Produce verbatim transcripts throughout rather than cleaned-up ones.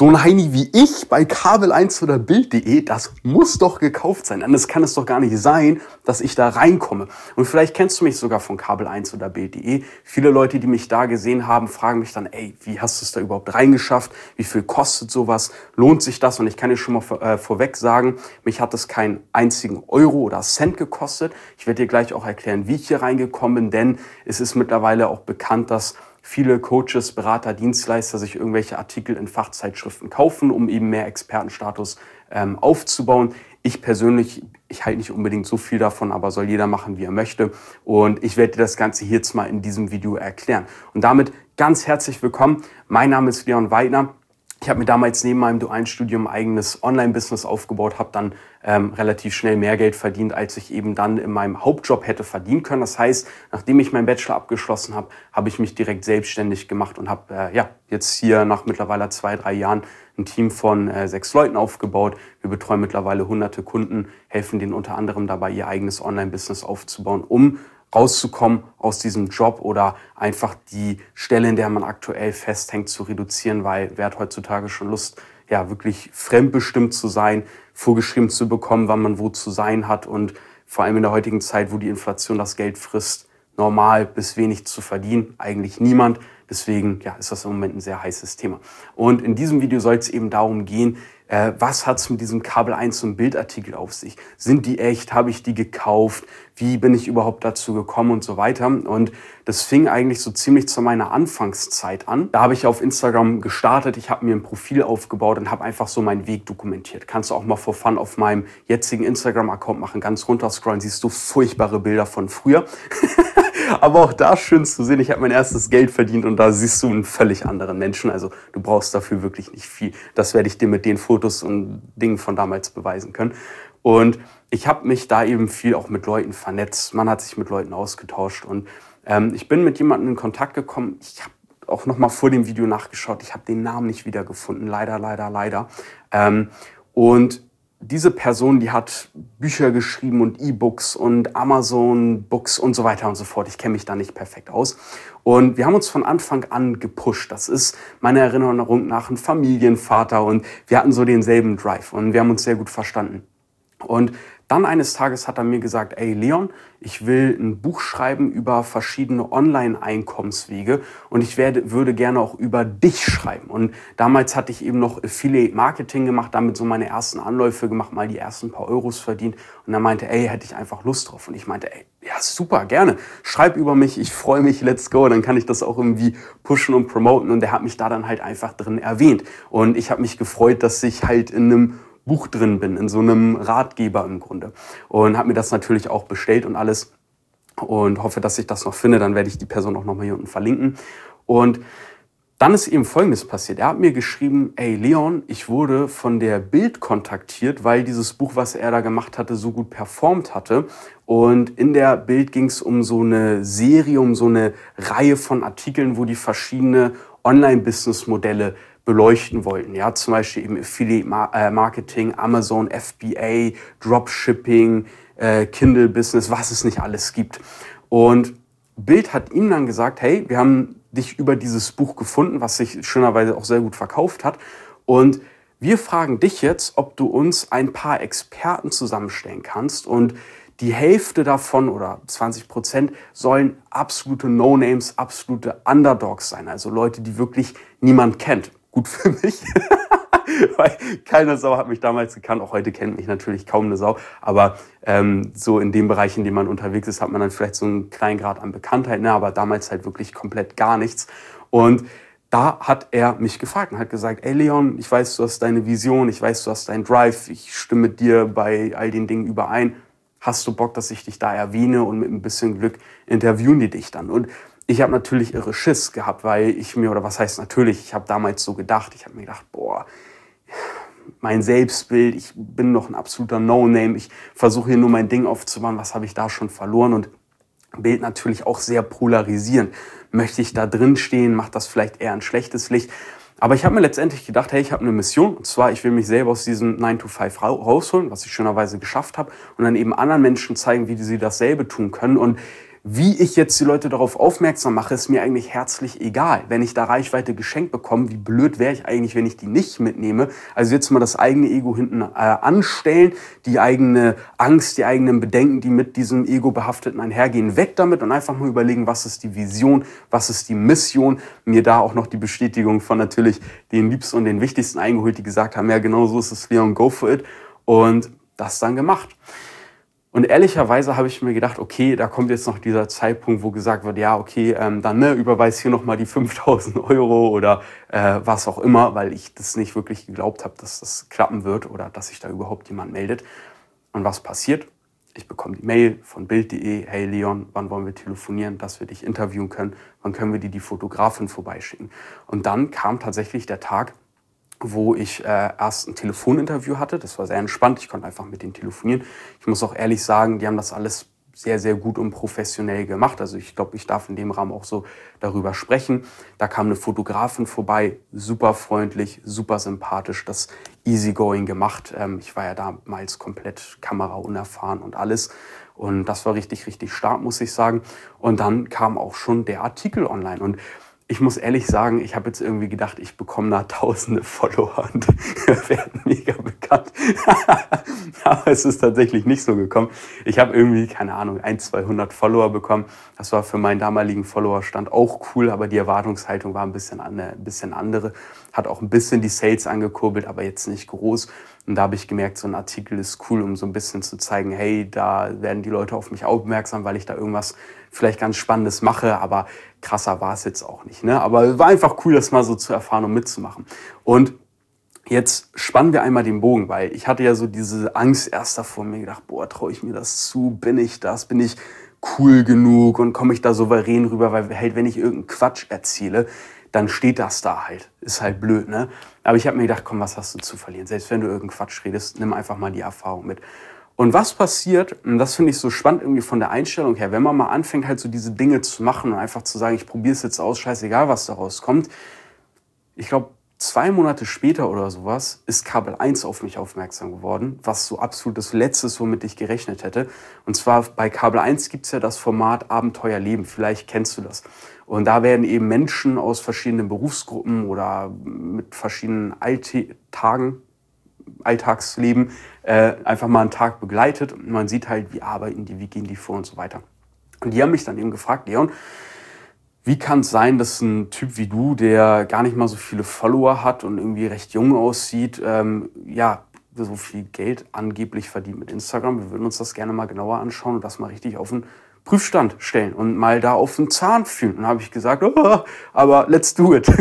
So ein Heini wie ich bei Kabel eins oder Bild punkt de, das muss doch gekauft sein. Anders kann es doch gar nicht sein, dass ich da reinkomme. Und vielleicht kennst du mich sogar von Kabel eins oder Bild punkt de. Viele Leute, die mich da gesehen haben, fragen mich dann, ey, wie hast du es da überhaupt reingeschafft? Wie viel kostet sowas? Lohnt sich das? Und ich kann dir schon mal vor, äh, vorweg sagen, mich hat das keinen einzigen Euro oder Cent gekostet. Ich werde dir gleich auch erklären, wie ich hier reingekommen bin, denn es ist mittlerweile auch bekannt, dass viele Coaches, Berater, Dienstleister sich irgendwelche Artikel in Fachzeitschriften kaufen, um eben mehr Expertenstatus ähm, aufzubauen. Ich persönlich, ich halte nicht unbedingt so viel davon, aber soll jeder machen, wie er möchte. Und ich werde dir das Ganze hier jetzt mal in diesem Video erklären. Und damit ganz herzlich willkommen. Mein Name ist Leon Weidner. Ich habe mir damals neben meinem dualen Studium ein eigenes Online-Business aufgebaut, habe dann ähm, relativ schnell mehr Geld verdient, als ich eben dann in meinem Hauptjob hätte verdienen können. Das heißt, nachdem ich meinen Bachelor abgeschlossen habe, habe ich mich direkt selbstständig gemacht und habe äh, ja jetzt hier nach mittlerweile zwei, drei Jahren ein Team von äh, sechs Leuten aufgebaut. Wir betreuen mittlerweile hunderte Kunden, helfen denen unter anderem dabei, ihr eigenes Online-Business aufzubauen, um rauszukommen aus diesem Job oder einfach die Stelle, in der man aktuell festhängt, zu reduzieren, weil wer hat heutzutage schon Lust, ja, wirklich fremdbestimmt zu sein, vorgeschrieben zu bekommen, wann man wo zu sein hat und vor allem in der heutigen Zeit, wo die Inflation das Geld frisst, normal bis wenig zu verdienen, eigentlich niemand. Deswegen ja, ist das im Moment ein sehr heißes Thema. Und in diesem Video soll es eben darum gehen, äh, was hat es mit diesem Kabel eins und Bildartikel auf sich? Sind die echt? Habe ich die gekauft? Wie bin ich überhaupt dazu gekommen und so weiter? Und das fing eigentlich so ziemlich zu meiner Anfangszeit an. Da habe ich auf Instagram gestartet, ich habe mir ein Profil aufgebaut und habe einfach so meinen Weg dokumentiert. Kannst du auch mal for fun auf meinem jetzigen Instagram-Account machen, ganz runter scrollen, siehst du furchtbare Bilder von früher. Aber auch da schön zu sehen, ich habe mein erstes Geld verdient und da siehst du einen völlig anderen Menschen. Also du brauchst dafür wirklich nicht viel. Das werde ich dir mit den Fotos und Dingen von damals beweisen können. Und ich habe mich da eben viel auch mit Leuten vernetzt. Man hat sich mit Leuten ausgetauscht und ähm, ich bin mit jemandem in Kontakt gekommen. Ich habe auch noch mal vor dem Video nachgeschaut. Ich habe den Namen nicht wiedergefunden. Leider, leider, leider. Ähm, und diese Person, die hat Bücher geschrieben und E-Books und Amazon-Books und so weiter und so fort. Ich kenne mich da nicht perfekt aus. Und wir haben uns von Anfang an gepusht. Das ist meiner Erinnerung nach ein Familienvater und wir hatten so denselben Drive und wir haben uns sehr gut verstanden. Und dann eines Tages hat er mir gesagt, ey Leon, ich will ein Buch schreiben über verschiedene Online-Einkommenswege und ich werde, würde gerne auch über dich schreiben. Und damals hatte ich eben noch Affiliate-Marketing gemacht, damit so meine ersten Anläufe gemacht, mal die ersten paar Euros verdient. Und er meinte, ey, hätte ich einfach Lust drauf. Und ich meinte, ey, ja super, gerne. Schreib über mich, ich freue mich, let's go. Dann kann ich das auch irgendwie pushen und promoten. Und er hat mich da dann halt einfach drin erwähnt. Und ich habe mich gefreut, dass ich halt in einem Buch drin bin, in so einem Ratgeber im Grunde. Und habe mir das natürlich auch bestellt und alles und hoffe, dass ich das noch finde. Dann werde ich die Person auch nochmal hier unten verlinken. Und dann ist eben Folgendes passiert. Er hat mir geschrieben, ey Leon, ich wurde von der Bild kontaktiert, weil dieses Buch, was er da gemacht hatte, so gut performt hatte. Und in der Bild ging es um so eine Serie, um so eine Reihe von Artikeln, wo die verschiedene Online-Business-Modelle beleuchten wollten. Ja, zum Beispiel eben Affiliate-Marketing, Amazon, F B A, Dropshipping, äh, Kindle-Business, was es nicht alles gibt. Und Bild hat ihm dann gesagt, hey, wir haben dich über dieses Buch gefunden, was sich schönerweise auch sehr gut verkauft hat. Und wir fragen dich jetzt, ob du uns ein paar Experten zusammenstellen kannst. Und die Hälfte davon oder zwanzig Prozent sollen absolute No-Names, absolute Underdogs sein. Also Leute, die wirklich niemand kennt. Gut für mich, weil keine Sau hat mich damals gekannt. Auch heute kennt mich natürlich kaum eine Sau. Aber ähm, so in dem Bereich, in dem man unterwegs ist, hat man dann vielleicht so einen kleinen Grad an Bekanntheit. Ne? Aber damals halt wirklich komplett gar nichts. Und da hat er mich gefragt und hat gesagt, ey Leon, ich weiß, du hast deine Vision, ich weiß, du hast deinen Drive, ich stimme mit dir bei all den Dingen überein. Hast du Bock, dass ich dich da erwähne und mit ein bisschen Glück interviewen die dich dann? Und ich habe natürlich irre Schiss gehabt, weil ich mir, oder was heißt natürlich, ich habe damals so gedacht, ich habe mir gedacht, boah, mein Selbstbild, ich bin noch ein absoluter No-Name, ich versuche hier nur mein Ding aufzubauen, was habe ich da schon verloren? Und Bild natürlich auch sehr polarisierend. Möchte ich da drin stehen, macht das vielleicht eher ein schlechtes Licht? Aber ich habe mir letztendlich gedacht, hey, ich habe eine Mission. Und zwar, ich will mich selber aus diesem nine to five rausholen, was ich schönerweise geschafft habe. Und dann eben anderen Menschen zeigen, wie sie dasselbe tun können. Und Wie ich jetzt die Leute darauf aufmerksam mache, ist mir eigentlich herzlich egal. Wenn ich da Reichweite geschenkt bekomme, wie blöd wäre ich eigentlich, wenn ich die nicht mitnehme? Also jetzt mal das eigene Ego hinten äh, anstellen, die eigene Angst, die eigenen Bedenken, die mit diesem Ego-Behafteten einhergehen, weg damit und einfach mal überlegen, was ist die Vision, was ist die Mission. Mir da auch noch die Bestätigung von natürlich den Liebsten und den Wichtigsten eingeholt, die gesagt haben, ja genau so ist es, Leon, go for it. Und das dann gemacht. Und ehrlicherweise habe ich mir gedacht, okay, da kommt jetzt noch dieser Zeitpunkt, wo gesagt wird, ja, okay, ähm, dann ne, überweis hier nochmal die fünftausend Euro oder äh, was auch immer, weil ich das nicht wirklich geglaubt habe, dass das klappen wird oder dass sich da überhaupt jemand meldet. Und was passiert? Ich bekomme die Mail von Bild punkt de, hey Leon, wann wollen wir telefonieren, dass wir dich interviewen können, wann können wir dir die Fotografin vorbeischicken. Und dann kam tatsächlich der Tag, wo ich äh, erst ein Telefoninterview hatte. Das war sehr entspannt. Ich konnte einfach mit denen telefonieren. Ich muss auch ehrlich sagen, die haben das alles sehr, sehr gut und professionell gemacht. Also ich glaube, ich darf in dem Rahmen auch so darüber sprechen. Da kam eine Fotografin vorbei, super freundlich, super sympathisch, das easygoing gemacht. Ähm, ich war ja damals komplett kameraunerfahren und alles. Und das war richtig, richtig stark, muss ich sagen. Und dann kam auch schon der Artikel online. Und ich muss ehrlich sagen, ich habe jetzt irgendwie gedacht, ich bekomme da tausende Follower und werden mega bekannt. Aber es ist tatsächlich nicht so gekommen. Ich habe irgendwie, keine Ahnung, ein, zweihundert Follower bekommen. Das war für meinen damaligen Followerstand auch cool, aber die Erwartungshaltung war ein bisschen, eine, ein bisschen andere. Hat auch ein bisschen die Sales angekurbelt, aber jetzt nicht groß. Und da habe ich gemerkt, so ein Artikel ist cool, um so ein bisschen zu zeigen, hey, da werden die Leute auf mich aufmerksam, weil ich da irgendwas vielleicht ganz Spannendes mache, aber krasser war es jetzt auch nicht. Ne? Aber es war einfach cool, das mal so zu erfahren und mitzumachen. Und jetzt spannen wir einmal den Bogen, weil ich hatte ja so diese Angst erst davor, mir gedacht, boah, traue ich mir das zu, bin ich das, bin ich cool genug und komme ich da souverän rüber, weil halt, wenn ich irgendeinen Quatsch erzähle, dann steht das da halt. Ist halt blöd, ne? Aber ich habe mir gedacht, komm, was hast du zu verlieren? Selbst wenn du irgendeinen Quatsch redest, nimm einfach mal die Erfahrung mit. Und was passiert, und das finde ich so spannend irgendwie von der Einstellung her, wenn man mal anfängt, halt so diese Dinge zu machen und einfach zu sagen, ich probiere es jetzt aus, scheißegal, was daraus kommt. Ich glaube, zwei Monate später oder sowas ist Kabel eins auf mich aufmerksam geworden, was so absolut das Letzte ist, womit ich gerechnet hätte. Und zwar bei Kabel eins gibt es ja das Format Abenteuer Leben, vielleicht kennst du das. Und da werden eben Menschen aus verschiedenen Berufsgruppen oder mit verschiedenen Alltagen, Alltagsleben äh, einfach mal einen Tag begleitet. Und man sieht halt, wie arbeiten die, wie gehen die vor und so weiter. Und die haben mich dann eben gefragt, Leon, wie kann es sein, dass ein Typ wie du, der gar nicht mal so viele Follower hat und irgendwie recht jung aussieht, ähm, ja, so viel Geld angeblich verdient mit Instagram? Wir würden uns das gerne mal genauer anschauen und das mal richtig auf den Prüfstand stellen und mal da auf den Zahn fühlen. Und dann habe ich gesagt, oh, aber let's do it.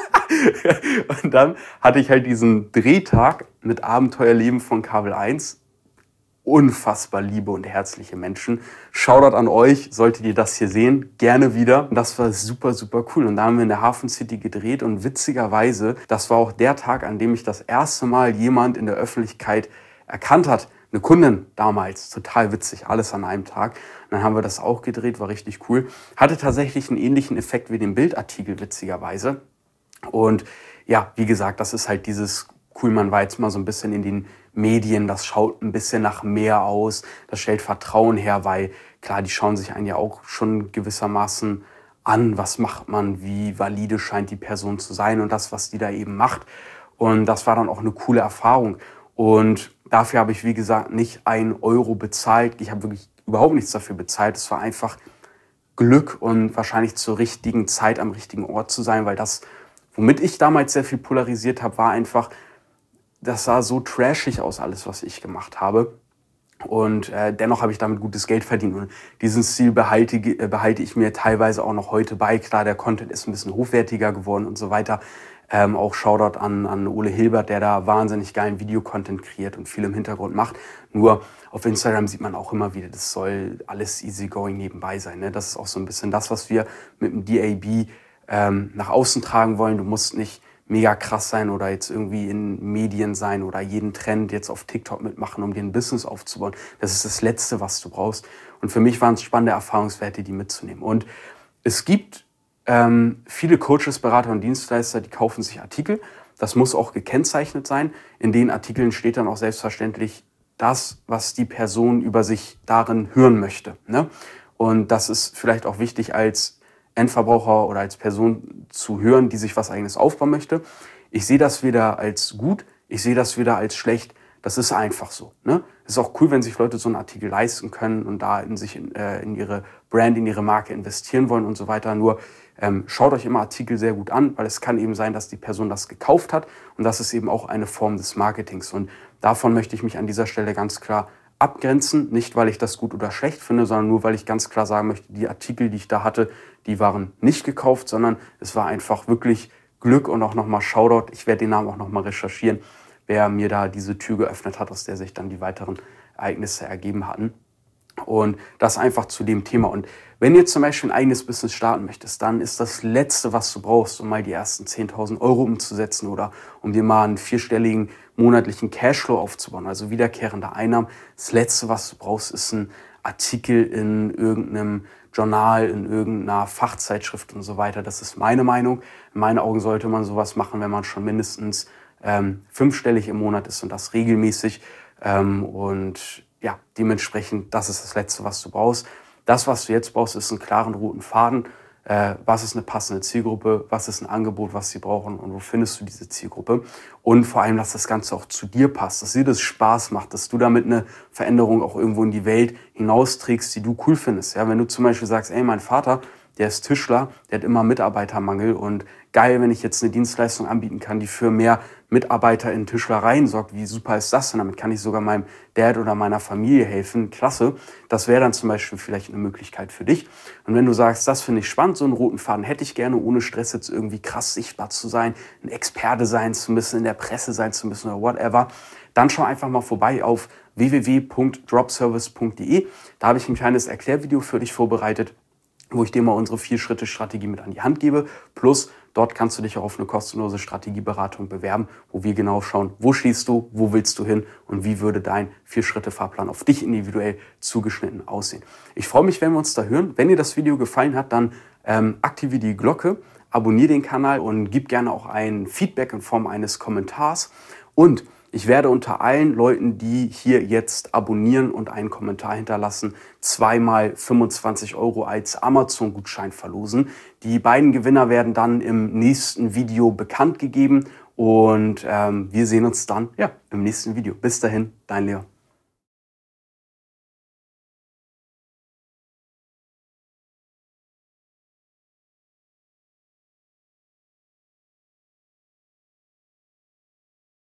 Und dann hatte ich halt diesen Drehtag mit Abenteuerleben von Kabel eins. Unfassbar liebe und herzliche Menschen. Shoutout an euch, solltet ihr das hier sehen, gerne wieder. Das war super, super cool. Und da haben wir in der Hafen City gedreht und witzigerweise, das war auch der Tag, an dem ich das erste Mal jemand in der Öffentlichkeit erkannt hat. Eine Kundin damals, total witzig, alles an einem Tag. Und dann haben wir das auch gedreht, war richtig cool. Hatte tatsächlich einen ähnlichen Effekt wie den Bildartikel, witzigerweise. Und ja, wie gesagt, das ist halt dieses cool, man war jetzt mal so ein bisschen in den Medien, das schaut ein bisschen nach mehr aus, das stellt Vertrauen her, weil klar, die schauen sich einen ja auch schon gewissermaßen an, was macht man, wie valide scheint die Person zu sein und das, was die da eben macht. Und das war dann auch eine coole Erfahrung. Und dafür habe ich, wie gesagt, nicht einen Euro bezahlt. Ich habe wirklich überhaupt nichts dafür bezahlt. Es war einfach Glück und wahrscheinlich zur richtigen Zeit am richtigen Ort zu sein, weil das, womit ich damals sehr viel polarisiert habe, war einfach, das sah so trashig aus, alles, was ich gemacht habe. Und äh, dennoch habe ich damit gutes Geld verdient. Und diesen Stil behalte, äh, behalte ich mir teilweise auch noch heute bei. Klar, der Content ist ein bisschen hochwertiger geworden und so weiter. Ähm, auch Shoutout an, an Ole Hilbert, der da wahnsinnig geilen Videocontent kreiert und viel im Hintergrund macht. Nur auf Instagram sieht man auch immer wieder, das soll alles easygoing nebenbei sein. Ne? Das ist auch so ein bisschen das, was wir mit dem D A B ähm, nach außen tragen wollen. Du musst nicht mega krass sein oder jetzt irgendwie in Medien sein oder jeden Trend jetzt auf TikTok mitmachen, um dir ein Business aufzubauen. Das ist das Letzte, was du brauchst. Und für mich waren es spannende Erfahrungswerte, die mitzunehmen. Und es gibt ähm, viele Coaches, Berater und Dienstleister, die kaufen sich Artikel. Das muss auch gekennzeichnet sein. In den Artikeln steht dann auch selbstverständlich das, was die Person über sich darin hören möchte. Ne? Und das ist vielleicht auch wichtig als Endverbraucher oder als Person zu hören, die sich was Eigenes aufbauen möchte. Ich sehe das weder als gut, ich sehe das weder als schlecht. Das ist einfach so. Ne? Es ist auch cool, wenn sich Leute so einen Artikel leisten können und da in sich in, äh, in ihre Brand, in ihre Marke investieren wollen und so weiter. Nur ähm, schaut euch immer Artikel sehr gut an, weil es kann eben sein, dass die Person das gekauft hat und das ist eben auch eine Form des Marketings. Und davon möchte ich mich an dieser Stelle ganz klar abgrenzen. Nicht, weil ich das gut oder schlecht finde, sondern nur, weil ich ganz klar sagen möchte, die Artikel, die ich da hatte, die waren nicht gekauft, sondern es war einfach wirklich Glück und auch nochmal Shoutout. Ich werde den Namen auch nochmal recherchieren, wer mir da diese Tür geöffnet hat, aus der sich dann die weiteren Ereignisse ergeben hatten. Und das einfach zu dem Thema. Und wenn du jetzt zum Beispiel ein eigenes Business starten möchtest, dann ist das Letzte, was du brauchst, um mal die ersten zehntausend Euro umzusetzen oder um dir mal einen vierstelligen monatlichen Cashflow aufzubauen, also wiederkehrende Einnahmen. Das Letzte, was du brauchst, ist ein Artikel in irgendeinem Journal, in irgendeiner Fachzeitschrift und so weiter. Das ist meine Meinung. In meinen Augen sollte man sowas machen, wenn man schon mindestens ähm, fünfstellig im Monat ist und das regelmäßig. Ähm, und ja, dementsprechend, das ist das Letzte, was du brauchst. Das, was du jetzt brauchst, ist einen klaren roten Faden. Äh, was ist eine passende Zielgruppe? Was ist ein Angebot, was sie brauchen? Und wo findest du diese Zielgruppe? Und vor allem, dass das Ganze auch zu dir passt, dass dir das Spaß macht, dass du damit eine Veränderung auch irgendwo in die Welt hinausträgst, die du cool findest. Ja, wenn du zum Beispiel sagst, ey, mein Vater, der ist Tischler, der hat immer Mitarbeitermangel und geil, wenn ich jetzt eine Dienstleistung anbieten kann, die für mehr Mitarbeiter in Tischlereien sorgt. Wie super ist das denn? Damit kann ich sogar meinem Dad oder meiner Familie helfen. Klasse. Das wäre dann zum Beispiel vielleicht eine Möglichkeit für dich. Und wenn du sagst, das finde ich spannend, so einen roten Faden hätte ich gerne, ohne Stress jetzt irgendwie krass sichtbar zu sein, ein Experte sein zu müssen, in der Presse sein zu müssen oder whatever, dann schau einfach mal vorbei auf w w w punkt dropservice punkt de. Da habe ich ein kleines Erklärvideo für dich vorbereitet, wo ich dir mal unsere Vier-Schritte-Strategie mit an die Hand gebe. Plus, dort kannst du dich auch auf eine kostenlose Strategieberatung bewerben, wo wir genau schauen, wo stehst du, wo willst du hin und wie würde dein Vier-Schritte-Fahrplan auf dich individuell zugeschnitten aussehen. Ich freue mich, wenn wir uns da hören. Wenn dir das Video gefallen hat, dann ähm, aktiviere die Glocke, abonniere den Kanal und gib gerne auch ein Feedback in Form eines Kommentars. Und ich werde unter allen Leuten, die hier jetzt abonnieren und einen Kommentar hinterlassen, zweimal fünfundzwanzig Euro als Amazon-Gutschein verlosen. Die beiden Gewinner werden dann im nächsten Video bekannt gegeben und ähm, wir sehen uns dann ja, im nächsten Video. Bis dahin, dein Leon.